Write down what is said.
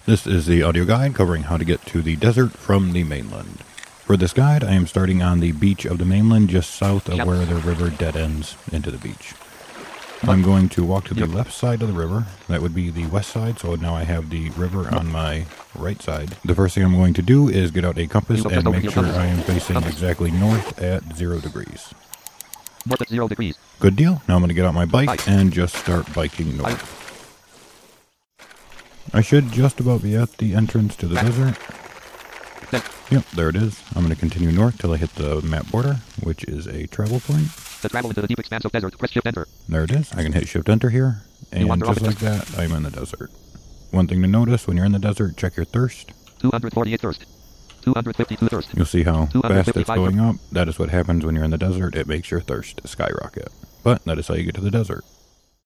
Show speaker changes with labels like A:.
A: This is the audio guide covering how to get to the desert from the mainland. For this guide, I am starting on the beach of the mainland just south of where the river dead ends into the beach. I'm going to walk to the left side of the river. That would be the west side, so now I have the river on my right side. The first thing I'm going to do is get out a compass and make sure I am facing exactly north at 0 degrees.
B: North at 0 degrees.
A: Good deal. Now I'm going to get out my bike and just start biking north. I should just about be at the entrance to the desert. Yep, there it is. I'm going to continue north till I hit the map border, which is a travel point.
B: To travel into the deep expanse of desert, press Shift Enter.
A: There it is. I can hit Shift Enter here, and just like that, I'm in the desert. One thing to notice, when you're in the desert, check your thirst.
B: 248 thirst. 252 thirst.
A: You'll see how fast it's going up. That is what happens when you're in the desert. It makes your thirst skyrocket. But that is how you get to the desert.